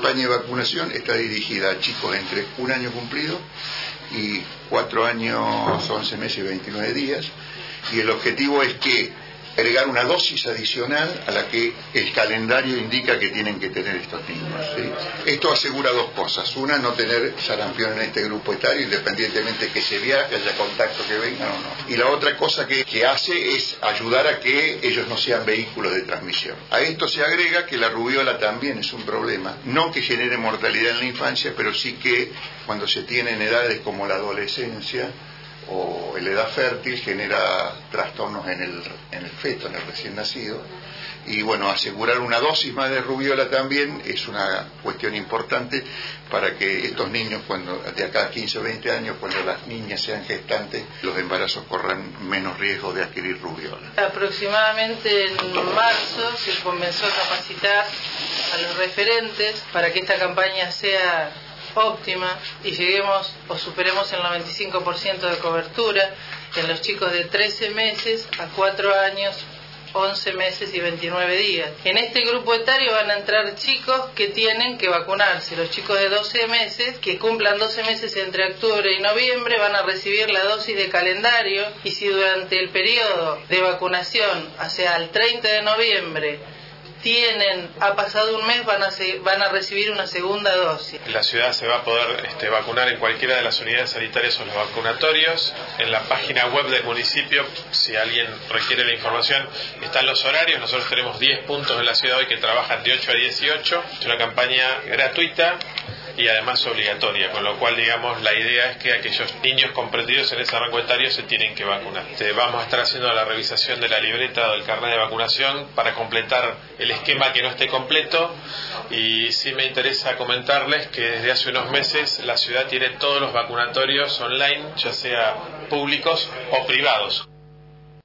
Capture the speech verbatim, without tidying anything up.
campaña de vacunación está dirigida a chicos entre un año cumplido y cuatro años, once meses y veintinueve días, y el objetivo es que agregar una dosis adicional a la que el calendario indica que tienen que tener estos niños, ¿sí? Esto asegura dos cosas: una, no tener sarampión en este grupo etario, independientemente que se viaje, haya contacto, que vengan o no. Y la otra cosa que, que hace es ayudar a que ellos no sean vehículos de transmisión. A esto se agrega que la rubiola también es un problema, no que genere mortalidad en la infancia, pero sí que cuando se tienen edades como la adolescencia o la edad fértil genera trastornos en el, en el feto, en el recién nacido. Y bueno, asegurar una dosis más de rubiola también es una cuestión importante para que estos niños, cuando de acá a quince o veinte años, cuando las niñas sean gestantes, los embarazos corran menos riesgo de adquirir rubiola. Aproximadamente en marzo se comenzó a capacitar a los referentes para que esta campaña sea óptima y lleguemos o superemos el noventa y cinco por ciento de cobertura en los chicos de trece meses a cuatro años, once meses y veintinueve días. En este grupo etario van a entrar chicos que tienen que vacunarse. Los chicos de doce meses, que cumplan doce meses entre octubre y noviembre, van a recibir la dosis de calendario, y si durante el periodo de vacunación, o sea, al treinta de noviembre, tienen, ha pasado un mes, van a, se, van a recibir una segunda dosis. En la ciudad se va a poder este, vacunar en cualquiera de las unidades sanitarias o los vacunatorios. En la página web del municipio, si alguien requiere la información, están los horarios. Nosotros tenemos diez puntos en la ciudad hoy que trabajan de ocho a dieciocho. Es una campaña gratuita y además obligatoria, con lo cual, digamos, la idea es que aquellos niños comprendidos en ese rango etario se tienen que vacunar. Este, vamos a estar haciendo la revisación de la libreta o del carnet de vacunación para completar el esquema que no esté completo, y sí me interesa comentarles que desde hace unos meses la ciudad tiene todos los vacunatorios online, ya sea públicos o privados.